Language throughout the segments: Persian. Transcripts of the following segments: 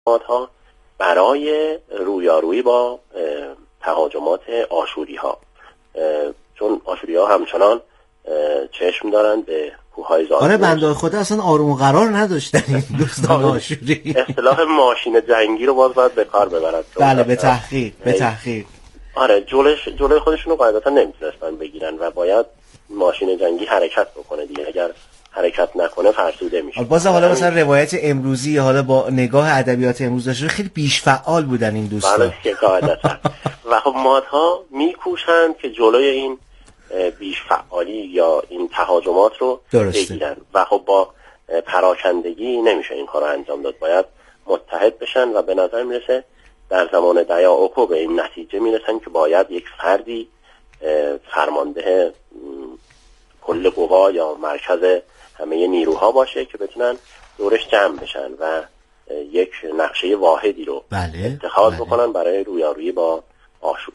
ها برای رویارویی با تهاجمات آشوری‌ها، چون آشوری‌ها همچنان چشم دارن به کوههای زاگرس. آره بنده خدا اصلا آروم و قرار نداشتن این دوستان آشوری. اصطلاح ماشین جنگی رو باید به کار ببرن. بله به تحقیق. آره جلوی خودشون رو قاعدتا نمیتونستن بگیرن و باید ماشین جنگی حرکت بکنه دیگه. اگر حرکت نکنه فرسوده میشه. بازم حالا مثلا روایت امروزی حالا با نگاه ادبیات امروز داشته خیلی بیش فعال بودن این دوستان. بله که قاعدتا. و خب مادها میکوشند که جلوی این بیش فعالی یا این تهاجمات رو بگیرن و خب با پراکندگی نمیشه این کار رو انجام داد. باید متحد بشن و به نظر میرسه در زمان دیاوکو به این نتیجه میرسن که باید یک فردی فرمانده کل قوا یا مرکز همه نیروها باشه که بتونن دورش جمع بشن و یک نقشه واحدی رو اتخاذ بکنن برای رویارویی با آشور.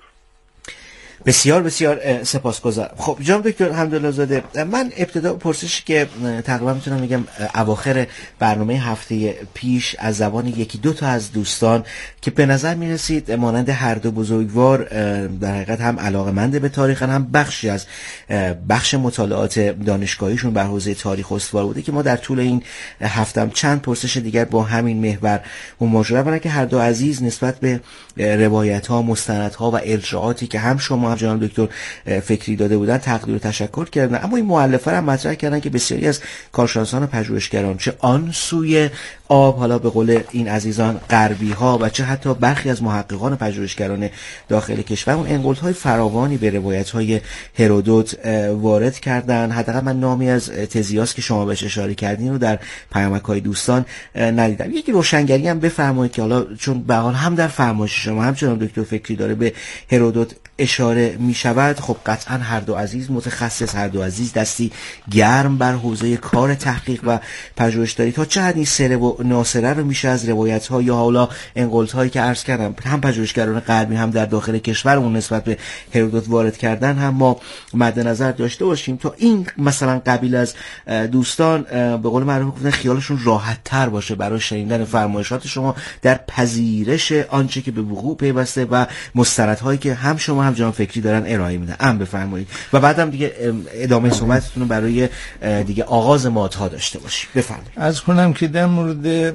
بسیار بسیار سپاسگزارم. خب جناب دکتر حمدالله زاده، من ابتدا پرسشی که تقریبا میتونم بگم اواخر برنامه هفته پیش از زبان یکی دو تا از دوستان که به نظر میرسید مانند هر دو بزرگوار در حقیقت هم علاقه‌مند به تاریخ هم بخشی از بخش مطالعات دانشگاهیشون بر حوزه تاریخ استوار بوده که ما در طول این هفتم چند پرسش دیگر با همین محور مواجه بودیم که هر دو عزیز نسبت به روایت‌ها، مستندها و ارجاعاتی که هم شما هم جناب دکتر فکری داده بودن تقدیر و تشکر کردن، اما این مؤلفه هم مطرح کردن که بسیاری از کارشناسان و پژوهشگران چه آن سوی آب، حالا به قول این عزیزان غربی ها، و چه حتی برخی از محققان و پژوهشگران داخل کشور اون انقلاب‌های فراوانی به روایت‌های هرودوت وارد کردن. حداقل من نامی از تزیاس که شما بهش اشاره کردین رو در پیامک‌های دوستان ندیدم. یکی روشنگری هم بفرمایید که حالا چون به حال هم در فرمایش شما هم جناب دکتر فکری داره به هرودوت اشاره می شود، خب قطعا هر دو عزیز متخصص، هر دو عزیز دستی گرم بر حوزه کار تحقیق و پژوهشداری، تا چه حد این سره و ناسره رو میشه از روایت ها یا حالا انقلت هایی که عرض کردم هم پژوهشگران غربی هم در داخل کشورمون نسبت به هرودوت وارد کردن هم ما مد نظر داشته باشیم تا این مثلا قبیل از دوستان به قول معروف گفتن خیالشون راحت تر باشه برای شنیدن فرمایشات شما در پذیرش آنچه که به وقوع پیوسته و مستندهایی که هم شما هم جناب فکری دارن ارائه میدن. بفرمایید و بعدم دیگه ادامه صحبتتون رو برای دیگه آغاز مادها داشته باشید. بفرمایید. عرض کنم که در مورد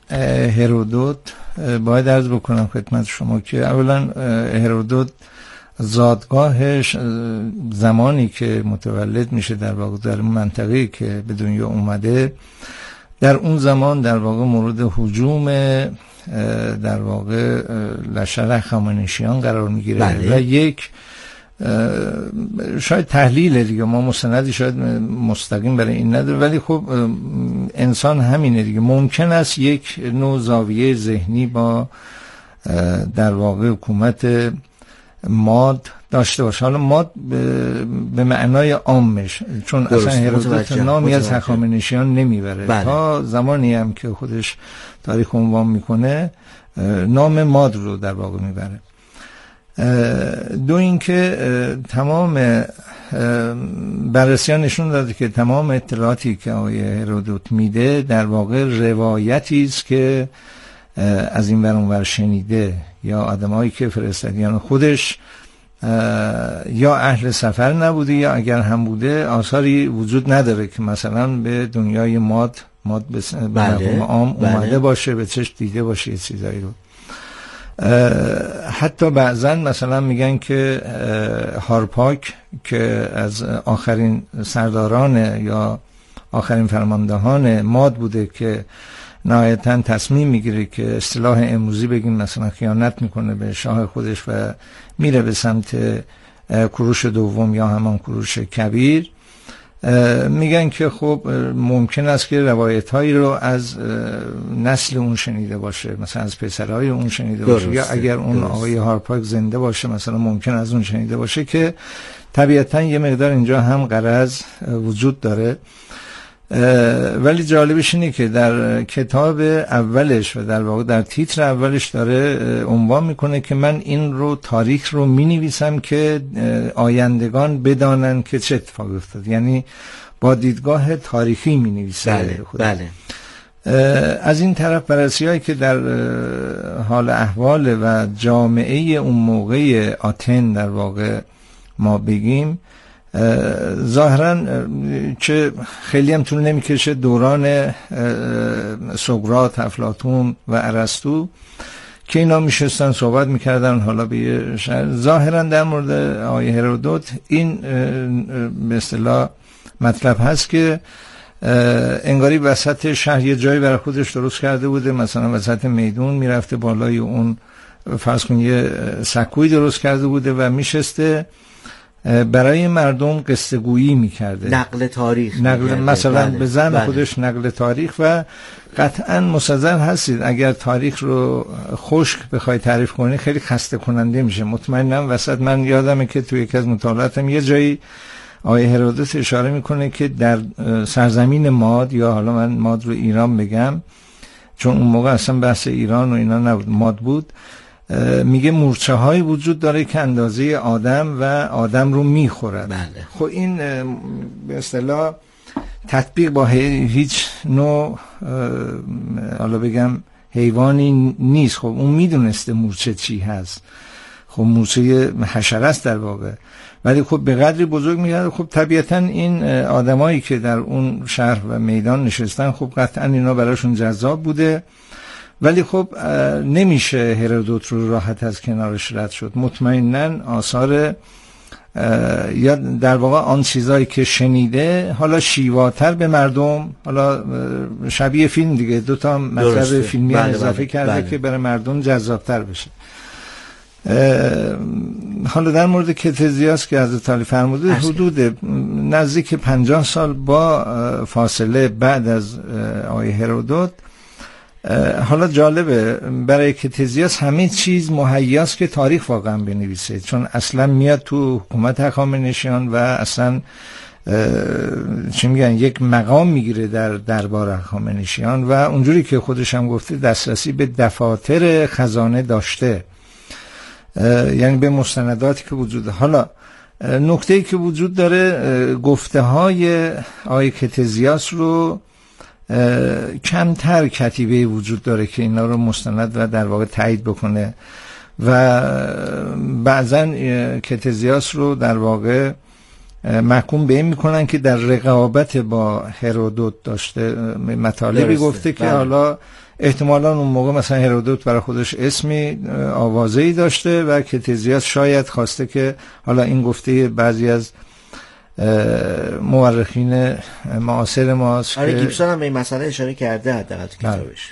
هرودوت باید عرض بکنم خدمت شما که اولا هرودوت زادگاهش زمانی که متولد میشه در واقع در منطقه‌ای که به دنیا اومده، در اون زمان در واقع مورد هجوم در واقع لشکر هخامنشیان قرار میگیره. بله. و یک شاید تحلیل دیگه، ما مستندی شاید مستقیم برای این نداره، ولی خب انسان همینه دیگه، ممکن است یک نوع زاویه ذهنی با در واقع حکومت ماد داشته باشه. حالا ماد به معنای عامش، چون اصلا هرودوت نامی از هخامنشیان نمیبره. بله. تا زمانی هم که خودش تاریخ عنوان میکنه نام ماد رو در واقع میبره. دو اینکه تمام بررسی‌ها نشون داده که تمام اطلاعاتی که آقای هرودوت میده در واقع روایتی است که از این ور اون ور شنیده، یا آدمایی که فرستادیان خودش یا اهل سفر نبوده، یا اگر هم بوده آثاری وجود نداره که مثلا به دنیای ماد به مفهوم عام اومده باشه، به چشم دیده باشه یه چیزایی رو. حتی بعضا مثلا میگن که هارپاک که از آخرین سرداران یا آخرین فرماندهان ماد بوده که نهایتا تصمیم میگیره که اصطلاح امروزی بگیم مثلا خیانت میکنه به شاه خودش و میره به سمت کوروش دوم یا همان کوروش کبیر، میگن که خب ممکن است که روایت هایی رو از نسل اون شنیده باشه، مثلا از پسرهای اون شنیده باشه، یا اگر اون آقای هارپاک زنده باشه مثلا ممکن از اون شنیده باشه، که طبیعتا یه مقدار اینجا هم غرض وجود داره. ولی جالبش اینه که در کتاب اولش و در واقع در تیتر اولش داره عنوان میکنه که من این رو تاریخ رو مینویسم که آیندگان بدانن که چه اتفاقی افتاد، یعنی با دیدگاه تاریخی مینویسه. بله. از این طرف بررسی‌هایی که در حال احوال و جامعه اون موقع آتن در واقع ما بگیم، ظاهراً که خیلی هم طول نمیکشه دوران سقراط، افلاطون و ارسطو که اینا میشستن صحبت میکردن حالا به ظاهراً در مورد آقای هرودوت این به اصطلاح مطلب هست که انگاری وسط شهر یه جایی برای خودش درست کرده بوده، مثلا وسط میدون میرفته بالای اون فرض کن یه سکوی درست کرده بوده و میشسته برای مردم قصه گویی میکرده، نقل تاریخ مثلا به زعم خودش نقل تاریخ. و قطعا مستحضر هستید اگر تاریخ رو خشک بخوای تعریف کنی خیلی خسته کننده میشه. مطمئنم وسط من یادمه که توی یکی از مطالعاتم یه جایی آقای هرودوت اشاره میکنه که در سرزمین ماد، یا حالا من ماد رو ایران بگم چون اون موقع اصلا بحث ایران و اینا نبود، ماد بود، میگه مورچه هایی وجود داره که اندازه آدم و آدم رو میخورد. بله. خب این به اصطلاح تطبیق با هیچ نوع حالا بگم حیوانی نیست. خب اون میدونسته مورچه چی هست، خب مورچه حشره است در واقع، ولی خب به قدری بزرگ میگه. خب طبیعتا این آدمایی که در اون شهر و میدان نشستن خب قطعا اینا براشون جذاب بوده، ولی خب نمیشه هرودوت رو راحت از کنارش رد شد. مطمئناً آثار یا در واقع آن چیزایی که شنیده حالا شیواتر به مردم، حالا شبیه فیلم دیگه، دوتا مطلب فیلمی اضافه کرده که برای مردم جذابتر بشه. حالا در مورد کتزیاس که حضرت علی فرموده حدود نزدیک 50 سال با فاصله بعد از آقای هرودوت، حالا جالبه برای کتزیاس همه چیز مهیاست که تاریخ واقعا بنویسه، چون اصلا میاد تو حکومت هخامنشیان و اصلا چی میگن یک مقام میگیره در دربار هخامنشیان و اونجوری که خودش هم گفته دسترسی به دفاتر خزانه داشته، یعنی به مستنداتی که وجود داره. حالا نکته‌ای که وجود داره، گفته های آقای کتزیاس رو کمتر کتیبه وجود داره که اینا رو مستند و در واقع تایید بکنه و بعضا کتزیاس رو در واقع محکوم به این میکنن که در رقابت با هرودوت داشته مطالبی گفته که حالا احتمالاً اون موقع مثلا هرودوت برای خودش اسمی آوازه‌ای داشته و کتزیاس شاید خواسته که حالا این گفته بعضی از مورخین معاصر ماست. آره گیبسون هم به این مسئله اشاره کرده حداقل تو کتابش.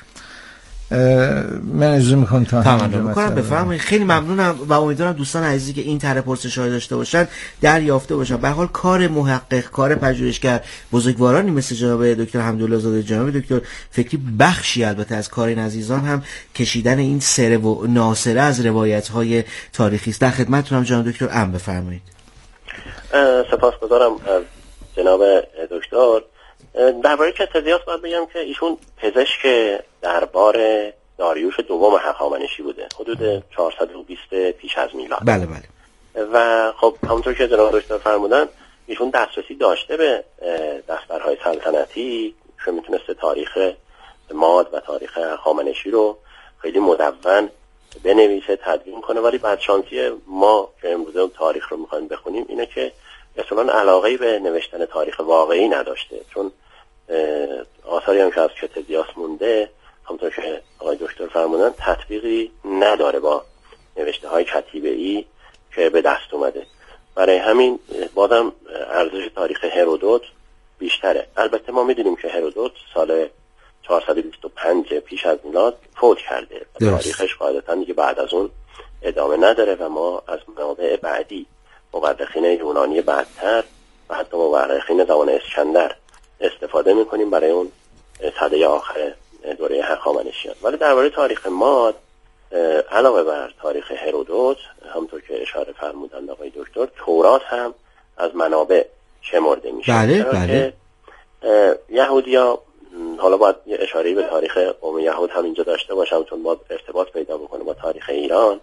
من اجازه میکنم تا تمام بکنم بفرمایید. خیلی ممنونم و امیدوارم دوستان عزیزی که این طرح پرسش‌های داشته باشن دریافته باشن. به هر حال کار محقق، کار پژوهشگر، بزرگوارانی مثل جناب دکتر حمدالله زاده، جناب دکتر فکری، بخشی البته از کار این عزیزان هم کشیدن این سره و ناصره از روایت‌های تاریخی است. در خدمتتونم جناب دکتر. بفرمایید. سپاسگزارم از جناب دکتر. درباره کتزیاس باید بگم که ایشون پزشک دربار داریوش دوم هخامنشی بوده، حدود 420 پیش از میلاد. بله بله. و خب همونطور که جناب دکتر فرمودن ایشون دسترسی داشته به دفترهای سلطنتی که میتونسته تاریخ ماد و تاریخ هخامنشی رو خیلی مدون بنویسه، تدوین کنه، ولی بدشانسی ما که امروز اون تاریخ رو میخوایم بخونیم اینه که اصلا علاقه‌ای به نوشتن تاریخ واقعی نداشته، چون آثاری هم که از کتزیاس مونده همونطور که آقای دکتر فرمودن تطبیقی نداره با نوشته های کتیبه‌ای که به دست اومده. برای همین بازم ارزش تاریخ هرودوت بیشتره. البته ما میدونیم که هرودوت سال 425 پیش از میلاد فوت کرده، تاریخش قاعدتا دیگه بعد از اون ادامه نداره و ما از منابع بعدی، مورخین یونانی بعدتر و حتی مورخین زمان اسکندر استفاده میکنیم برای اون سده آخر دوره هخامنشیان. ولی درباره تاریخ ماد علاوه بر تاریخ هرودوت همونطور که اشاره فرمودند آقای دکتر، تورات هم از منابع شمرده میشه. بله بله. یهودیا، حالا باید یه اشاره‌ای به تاریخ قوم یهود هم اینجا داشته باشم چون ما ارتباط پیدا میکنه با تاریخ ایران.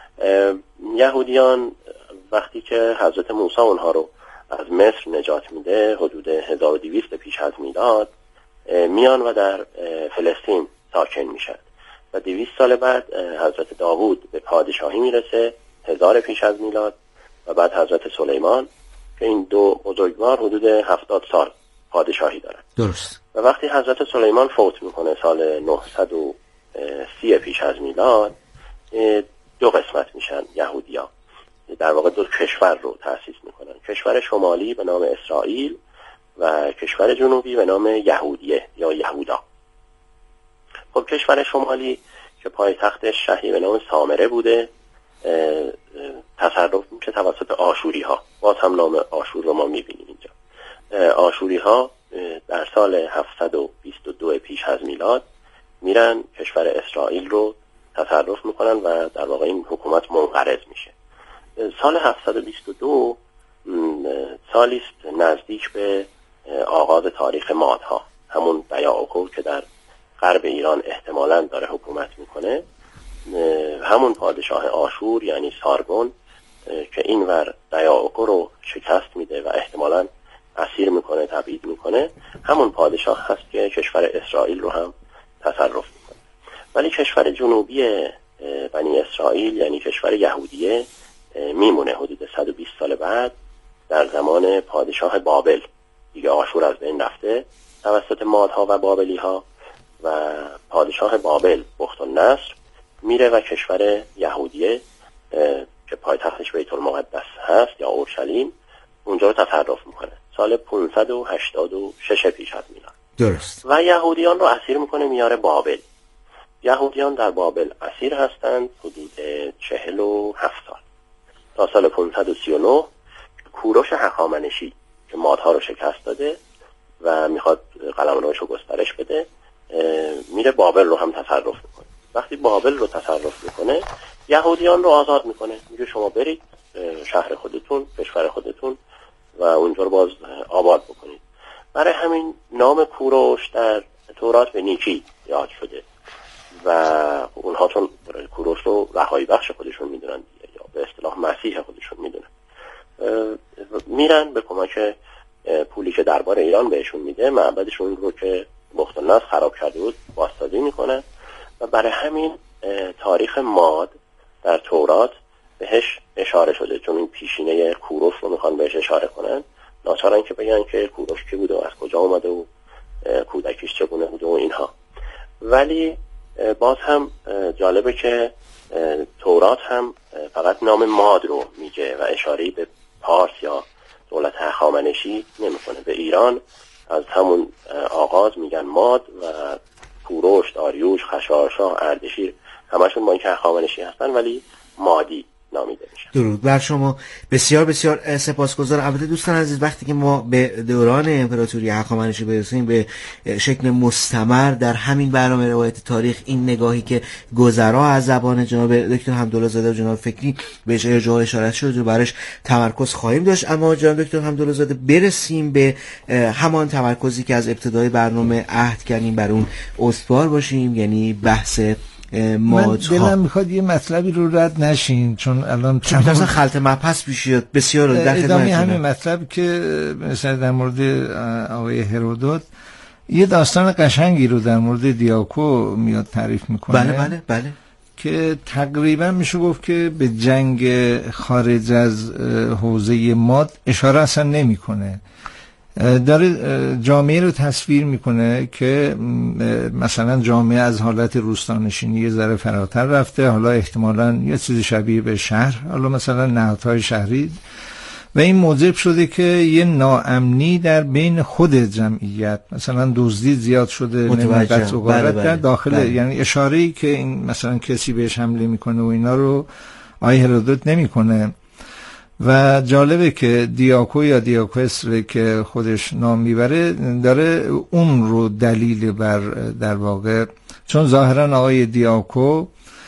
یهودیان وقتی که حضرت موسی اونها رو از مصر نجات میده حدود 1200 پیش از میلاد، میان و در فلسطین ساکن میشن و 200 سال بعد حضرت داوود به پادشاهی میرسه 1000 پیش از میلاد و بعد حضرت سلیمان که این دو بزرگوار حدود 70 سال پادشاهی دارن. درست. و وقتی حضرت سلیمان فوت میکنه سال 930 پیش از میلاد، دو قسمت میشن یهودی‌ها، در واقع دو کشور رو تأسیس میکنن، کشور شمالی به نام اسرائیل و کشور جنوبی به نام یهودیه یا یهودا. خب کشور شمالی که پایتختش شهری به نام سامره بوده تصرف میشه توسط آشوری ها. باز هم نام آشور رو ما میبینیم اینجا. آشوری ها در سال 722 پیش از میلاد میرن کشور اسرائیل رو تصرف میکنن و در واقع این حکومت منقرض میشه. سال 722 سالی است نزدیک به آغاز تاریخ مادها، همون بیاعقوب که در غرب ایران احتمالاً داره حکومت میکنه. همون پادشاه آشور یعنی سارگون که اینور بیاعقوب رو شکست میده و احتمالاً اسیر میکنه، تبعید میکنه، همون پادشاه هست که کشور اسرائیل رو هم تصرف میکنه. ولی کشور جنوبی بنی اسرائیل یعنی کشور یهودیه میمونه حدود 120 سال بعد در زمان پادشاه بابل. دیگه آشور از بین رفته توسط مادها و بابلی ها و پادشاه بابل بختالنصر میره و کشور یهودیه که پایتختش بیت المقدس هست یا اورشلیم اونجا رو تصرف میکنه سال 586 پیش از میلاد. درست. و یهودیان رو اسیر میکنه میاره بابل. یهودیان در بابل اسیر هستند حدود 47 سال تا سال 539 کوروش هخامنشی که مادها رو شکست داده و میخواد قلمروش رو گسترش بده میره بابل رو هم تصرف میکنه. وقتی بابل رو تصرف میکنه یهودیان رو آزاد میکنه، میگه شما برید شهر خودتون، کشور خودتون و اونجا رو باز آباد بکنید. برای همین نام کوروش در تورات به نیکی یاد شده و اونها چون کوروش رو رهایی بخش خودشون میدونن یا به اصطلاح مسیح خودشون میدونن، میرن به کمک پولی که دربار ایران بهشون میده معبدشون رو که بختالنصر خراب کرده بود بازسازی میکنن و برای همین تاریخ ماد در تورات بهش اشاره شده، چون این پیشینه کوروش رو میخوان بهش اشاره کنن، ناچارن که بگن که کوروش کی بوده و از کجا اومده و کودکیش چگونه بوده و اینها. ولی باز هم جالبه که تورات هم فقط نام ماد رو میگه و اشاره‌ای به پارس یا دولت هخامنشی نمیکنه. به ایران از همون آغاز میگن ماد و کوروش، داریوش، خشایارشا، اردشیر همشون با اینکه هخامنشی هستن ولی مادی نامیده میشن. درود بر شما. بسیار بسیار سپاسگزارم. البته دوستان عزیز وقتی که ما به دوران امپراتوری هخامنشی برسیم به شکل مستمر در همین برنامه روایت تاریخ این نگاهی که گذرا از زبان جناب دکتر حمدالله زاده و جناب فکری بهش ارجاع اشارت شد و برش تمرکز خواهیم داشت. اما جناب دکتر حمدالله زاده برسیم به همان تمرکزی که از ابتدای برنامه عهد کردیم بر اون استوار باشیم، یعنی بحث من دلم میخواد یه مطلبی رو رد نشین چون الان مثلا خلط مبحث پیش بسیار در ادامه همین مطلب که مثلا در مورد آقای هرودوت یه داستان قشنگی رو در مورد دیاکو میاد تعریف میکنه. بله بله بله، که تقریبا میشه گفت که به جنگ خارج از حوزه ماد اشاره اصلا نمیکنه، داره جامعه رو تصویر میکنه که مثلا جامعه از حالت روستانشینی یه ذره فراتر رفته، حالا احتمالاً یه چیزی شبیه به شهر، حالا مثلا نهادهای شهری، و این موجب شده که یه ناامنی در بین خود جمعیت، مثلا دزدی زیاد شده، نمیدونم و غارت در داخل یعنی اشاره‌ای که این مثلا کسی بهش حمله میکنه و اینا رو آیه هرودوت نمیکنه. و جالبه که دیاکو یا دیاکوس که خودش نام میبره داره اون رو دلیل بر در واقع، چون ظاهرا آقای دیاکو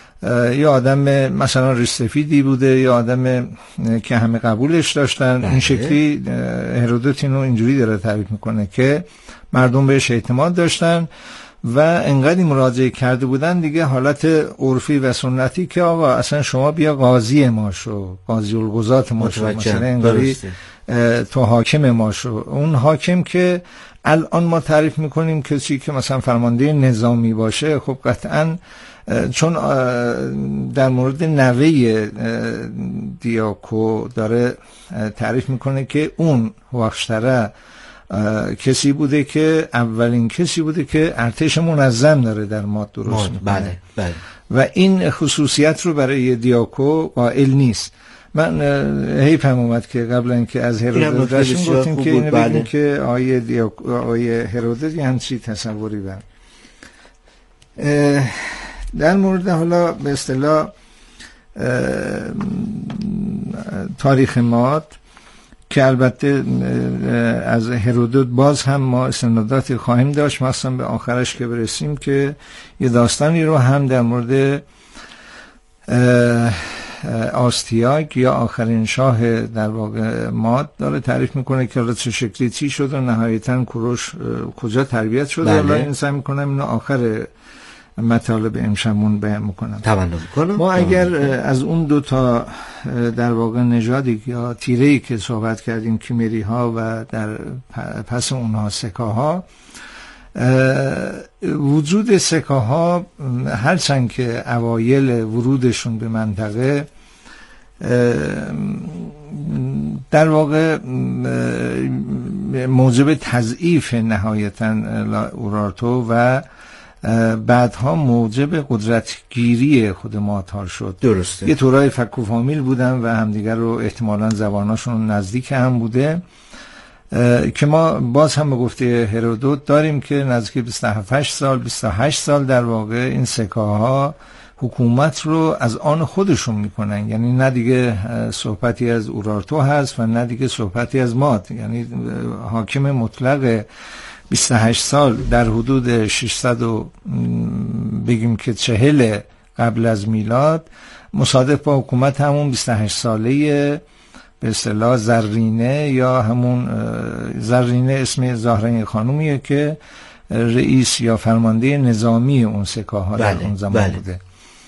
یا آدم مثلا ریش‌سفیدی بوده یا آدم که همه قبولش داشتن. این شکلی هرودوت اینو اینجوری داره تعریف میکنه که مردم بهش اعتماد داشتن و انقدر مراجعه کرده بودن دیگه حالت عرفی و سنتی که آقا اصلا شما بیا قاضی ما شو، قاضی القضات ما شو، مثلا انگاری تو حاکم ما شو. اون حاکم که الان ما تعریف میکنیم کسی که مثلا فرمانده نظامی باشه، خب قطعا چون در مورد نوه دیاکو داره تعریف میکنه که اون هوخشتره کسی بوده که اولین کسی بوده که ارتش منظم داره در ماد درست میکنه. بله. و این خصوصیت رو برای دیاکو قائل نیست. من حیفم اومد که قبل اینکه از هرودوت داشتیم گفتیم که اینو بگیم که آیه هرودوت یه همچی تصوری بر در مورد حالا به اصطلاح تاریخ ماد که البته از هرودوت باز هم ما استناداتی خواهیم داشت، مثلا به آخرش که برسیم که یه داستانی رو هم در مورد آستیاگ یا آخرین شاه در واقع ماد داره تعریف میکنه که حالا چه شکلی چی شد و نهایتاً کوروش کجا تربیت شد. حالا این سعی میکنم اینو آخر مطالب امشبمون بیان میکنم. ما اگر از اون دو تا در واقع نژادی یا تیره‌ای که صحبت کردیم، کیمری ها و در پس اونها سکاها، وجود سکاها هرچند که اوایل ورودشون به منطقه در واقع موجب تضعیف نهایتاً اورارتو و بعدها موجب قدرتگیری خود مادها شد. درسته. یه طورای فک و فامیل بودن و همدیگر رو احتمالاً زباناشون نزدیک هم بوده که ما باز هم به گفته هرودوت داریم که نزدیک 28 سال در واقع این سکاها حکومت رو از آن خودشون میکنن، یعنی نه دیگه صحبتی از اورارتو هست و نه دیگه صحبتی از ماد، یعنی حاکم مطلق 28 سال در حدود 600 بگیم که 40 قبل از میلاد مصادف با حکومت همون 28 ساله به اصطلاح زرینه یا همون زرینه اسم زهره خانومیه که رئیس یا فرمانده نظامی اون سکاها در اون زمان بوده.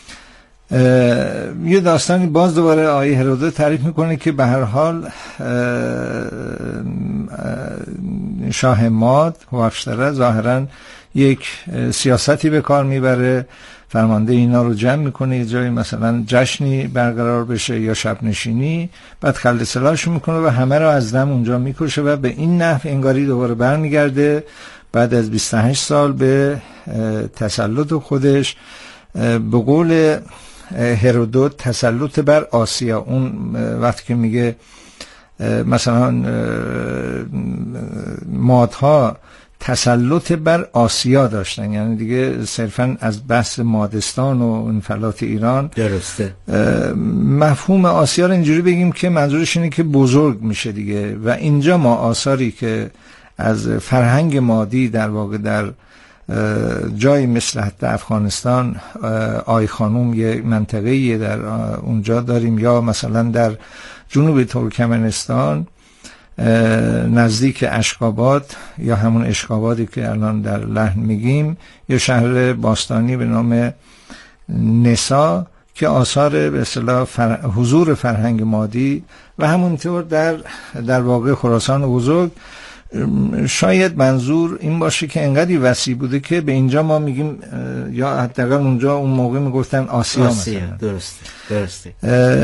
یه داستانی باز دوباره آیه هرودوت تعریف میکنه که به هر حال شاه ماد هوخشتره ظاهرا یک سیاستی به کار میبره، فرمانده اینا رو جمع میکنه یه جایی مثلا جشنی برقرار بشه یا شب نشینی، بعد خلع سلاحش میکنه و همه رو از دم اونجا میکشه و به این نحو انگاری دوباره برمیگرده بعد از 28 سال به تسلط خودش. به قول هرودوت تسلط بر آسیا، اون وقتی که میگه مثلا مادها تسلط بر آسیا داشتن، یعنی دیگه صرفا از بحث مادستان و انفلات ایران. درسته. مفهوم آسیا رو اینجوری بگیم که منظورش اینه که بزرگ میشه دیگه. و اینجا ما آثاری که از فرهنگ مادی در واقع در جایی مثل حتی افغانستان آی خانوم یه منطقه‌ای در اونجا داریم، یا مثلا در جنوب ترکمنستان نزدیک اشکاباد یا همون اشکابادی که الان در لحن میگیم، یه شهر باستانی به نام نسا که آثار به اصطلاح حضور فرهنگ مادی و همونطور در واقع خراسان بزرگ. شاید منظور این باشه که انقدر وسیع بوده که به اینجا ما میگیم، یا حداقل اونجا اون موقع میگفتن آسیا مثلا. درسته.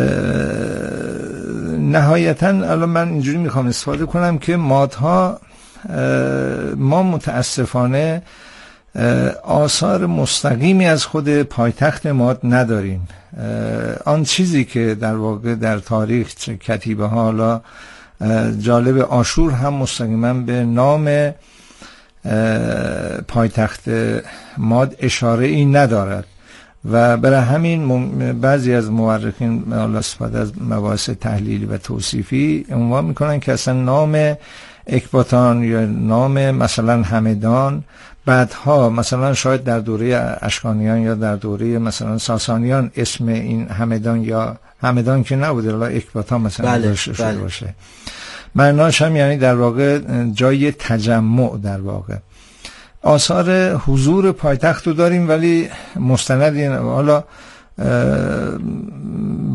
نهایتا الان من اینجوری میخوام استفاده کنم که مادها ما متاسفانه آثار مستقیمی از خود پایتخت ماد نداریم. آن چیزی که در واقع در تاریخ چه کتیبه ها، حالا جالب آشور هم مستقیما به نام پایتخت ماد اشاره ای ندارد و برای همین بعضی از مورخین حالا استفاده از مباحث تحلیلی و توصیفی عنوان میکنن که اصلا نام اکباتان یا نام مثلا همدان بعدها مثلا شاید در دوره اشکانیان یا در دوره مثلا ساسانیان اسم این همدان یا همدان که نبوده، حالا اکباتان مثلا داشته شده باشه. معناش هم یعنی در واقع جای تجمع. در واقع آثار حضور پایتخت رو داریم ولی مستند حالا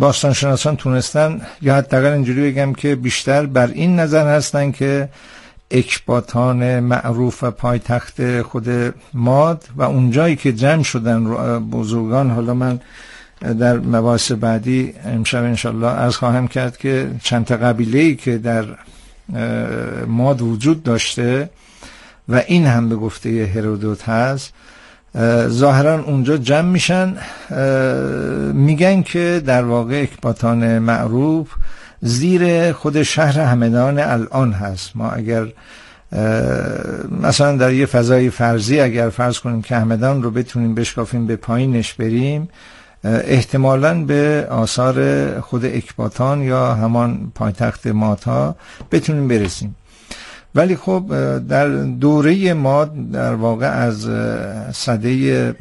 باستانشناسان تونستن یا حداقل اینجوری بگم که بیشتر بر این نظر هستن که اکباتان معروف و پایتخت خود ماد و اونجایی که جمع شدن بزرگان. حالا من در مباحث بعدی امشب انشالله عرض خواهم کرد که چند تا قبیله‌ای که در ماد وجود داشته و این هم به گفته هرودوت هست، ظاهرا اونجا جمع میشن. میگن که در واقع اکباتان معروف زیر خود شهر همدان الان هست. ما اگر مثلا در یه فضای فرضی اگر فرض کنیم که همدان رو بتونیم بشکافیم به پایینش بریم، احتمالاً به آثار خود اکباتان یا همان پایتخت مادها بتونیم برسیم. ولی خب در دوره ماد در واقع از سده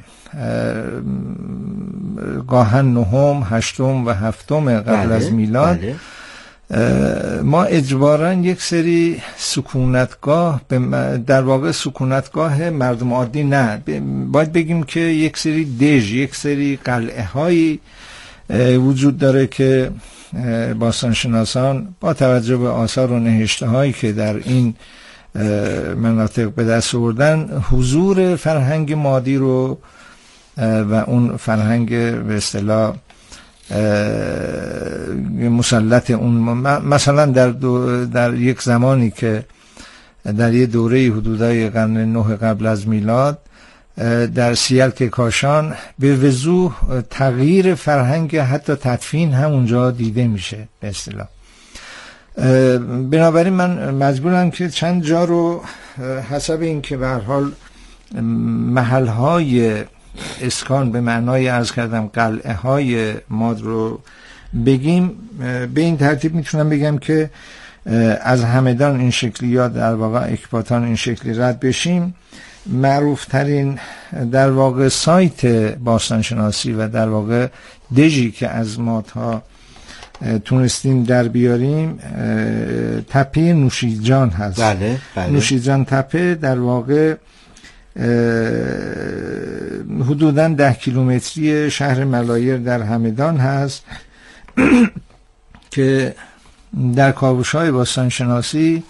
گاهن نهم، هشتم و هفتم قبل از میلاد ما اجباراً یک سری سکونتگاه، در واقع سکونتگاه مردم عادی نه، باید بگیم که یک سری دژ، یک سری قلعه هایی وجود داره که باستانشناسان با توجه به آثار و نهشته هایی که در این مناطق به دست آوردن حضور فرهنگ مادی رو و اون فرهنگ به اصطلاح مسلط اون مثلا در یک زمانی که در یک دوره حدودای قرن 9 قبل از میلاد در سیلک کاشان به وضوح تغییر فرهنگ حتی تدفین هم اونجا دیده میشه به اصطلاح. بنابراین من مجبورم که چند جا رو حسب این که به هر حال محل‌های اسکان به معنای عرض کردم قلعه های ماد رو بگیم. به این ترتیب میتونم بگم که از همدان این شکلی یا در واقع اکباتان این شکلی رد بشیم. معروف ترین در واقع سایت باستانشناسی و در واقع دژی که از مادها تونستیم در بیاریم تپه نوشیجان هست. بله. نوشیجان تپه در واقع حدوداً 10 کیلومتری شهر ملایر در همدان هست که در کاوش‌های باستانشناسی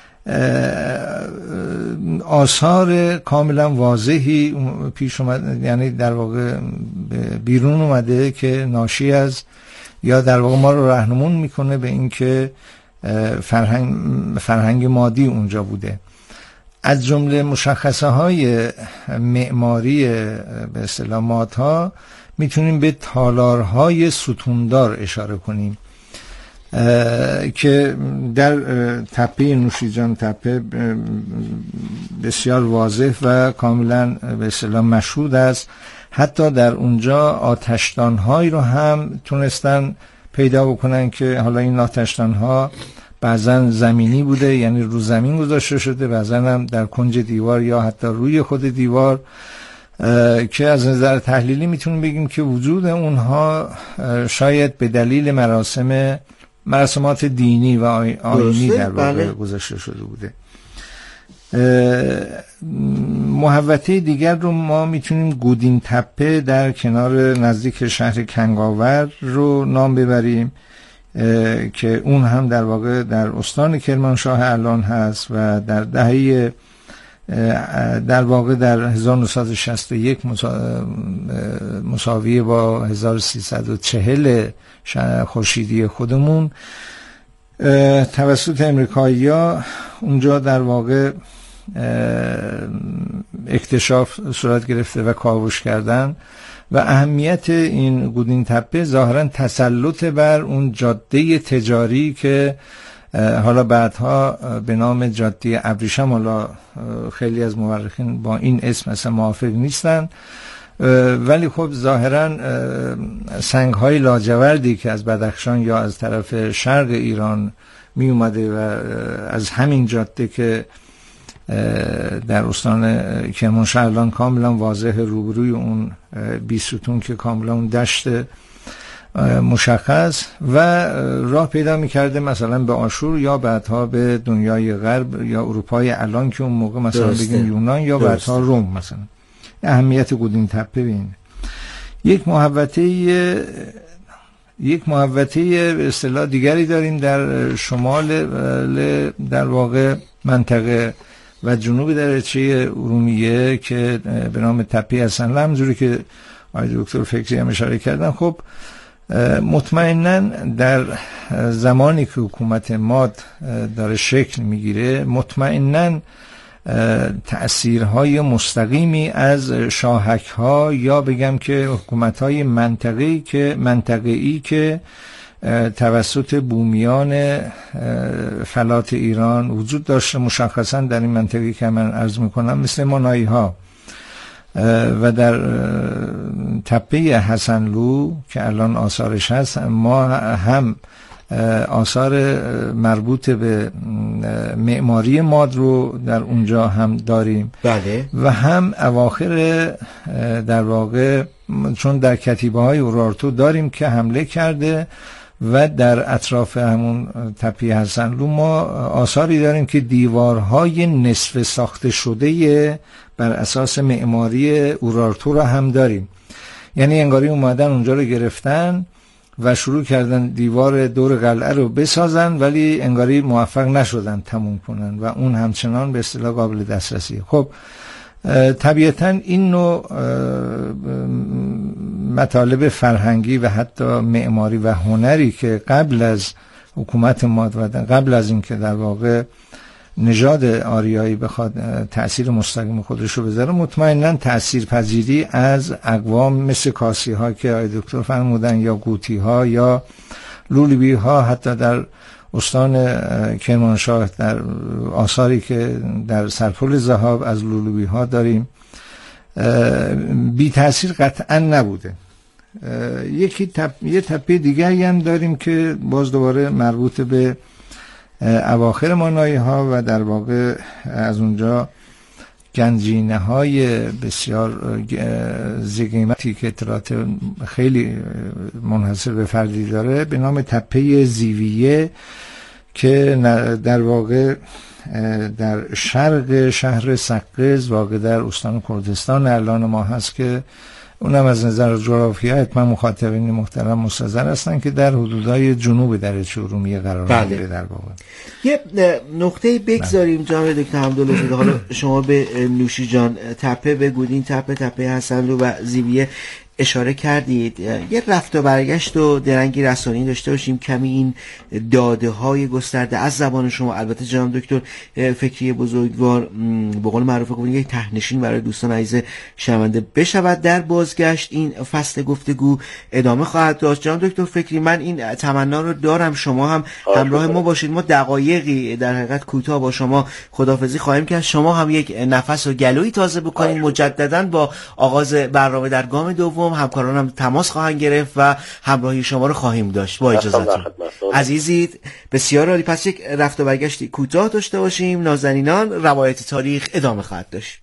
آثار کاملا واضحی پیش اومد، یعنی در واقع بیرون اومده که ناشی از یا در واقع ما رو راهنمون میکنه به اینکه فرهنگ مادی اونجا بوده. از جمله مشخصه های معماری به اصطلاح مادها میتونیم به تالارهای ستوندار اشاره کنیم که در تپه نوشیجان تپه بسیار واضح و کاملا به اصطلاح مشهود است. حتی در اونجا آتشدان‌هایی رو هم تونستن پیدا بکنن که حالا این آتشدان‌ها بعضن زمینی بوده، یعنی رو زمین گذاشته شده، بعضن هم در کنج دیوار یا حتی روی خود دیوار، که از نظر تحلیلی میتونیم بگیم که وجود اونها شاید به دلیل مراسمات دینی و آیینی در واقع گذاشته شده بوده. محوطه دیگر رو ما میتونیم گودین تپه در کنار نزدیک شهر کنگاور رو نام ببریم که اون هم در واقع در استان کرمانشاه الان هست و در دهه در واقع در 1961 مساوی با 1340 خورشیدی خودمون توسط امریکایی‌ها اونجا در واقع اکتشاف صورت گرفته و کاوش کردن و اهمیت این گودین تپه ظاهرا تسلط بر اون جاده تجاری که حالا بعدها به نام جاده ابریشم، حالا خیلی از مورخین با این اسم اصلا موافق نیستن، ولی خب ظاهرا سنگ‌های لاجوردی که از بدخشان یا از طرف شرق ایران می اومده و از همین جاده که در استان کرمانشاه الان کاملا واضح روبروی اون 20 ستون که کاملا اون دشت مشخص و راه پیدا می‌کرده مثلا به آشور یا بعدها به دنیای غرب یا اروپای الان که اون موقع مثلا بگیم یونان یا بعدها روم. مثلا اهمیت گودین تپه ببین یک محوطه یک محوطه به اصطلاح دیگری داریم در شمال در واقع منطقه و جنوب دریاچه ارومیه که به نام تپه حسن، همونجوری که آقای دکتر فکری هم اشاره کردن. خب مطمئناً در زمانی که حکومت ماد داره شکل میگیره، مطمئناً تأثیرهای مستقیمی از شاهک‌ها یا بگم که حکومت‌های منطقه‌ای که توسط بومیان فلات ایران وجود داشته، مشخصاً در این منطقه که من عرض میکنم مثل مانایی‌ها و در تپه حسنلو که الان آثارش هست، ما هم آثار مربوط به معماری ماد رو در اونجا هم داریم. بله. و هم اواخر در واقع چون در کتیبه های اورارتو داریم که حمله کرده و در اطراف همون تپه حسنلو ما آثاری داریم که دیوارهای نصف ساخته شده بر اساس معماری اورارتو را هم داریم. یعنی انگاری اومدن اونجا رو گرفتن و شروع کردن دیوار دور قلعه رو بسازن، ولی انگاری موفق نشدن تموم کنن و اون همچنان به اصطلاح قابل دسترسیه. خب طبیعتاً این نوع مطالب فرهنگی و حتی معماری و هنری که قبل از حکومت ماد و قبل از این که در واقع نژاد آریایی بخواد تأثیر مستقیم خودش رو بذاره، مطمئناً تأثیر پذیری از اقوام مثل کاسی ها که آقای دکتر فرمودن یا گوتی ها یا لولوی ها، حتی در استان کرمانشاه در آثاری که در سرپل ذهاب از لولوی ها داریم بی تأثیر قطعا نبوده. یه تپه دیگری هم داریم که باز دوباره مربوط به اواخر مانایی ها و در واقع از اونجا گنجینه های بسیار ذی‌قیمتی که اطلاعات خیلی منحصر به فردی داره به نام تپه زیویه که در واقع در شرق شهر سقز واقع در استان کردستان الان ما هست که اونم از نظر جغرافیا حتما مخاطبین محترم مستحضر هستن که در حدودهای جنوب دریاچه ارومیه قرار میگیره. در واقع یه نقطه بگذاریم جناب دکتر حمدالله، حالا شما به نوشی جان تپه بگویید، تپه حسنلو و زیویه اشاره کردید. یه رفت و برگشت و درنگی رسانی داشته باشیم، کمی این داده های گسترده از زبان شما، البته جناب دکتر فکری بزرگوار به قول معروف گفتن یک تهنشین برای دوستان عزیز شنونده بشود. در بازگشت این فصل گفتگو ادامه خواهد داشت. جناب دکتر فکری، من این تمنا رو دارم شما هم همراه ما باشید. ما دقایقی در حقیقت کوتاه با شما خداحافظی خواهیم کرد، شما هم یک نفس و گلویی تازه بکنید. مجددا با آغاز برنامه در گام دوم همکارانم تماس خواهند گرفت و همراهی شما رو خواهیم داشت. با اجازهتون عزیزی، بسیار عالی. پس یک رفت و برگشتی کوتاه داشته باشیم. نازنینان، روایت تاریخ ادامه خواهد داشت.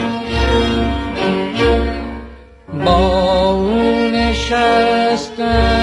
با او نشستم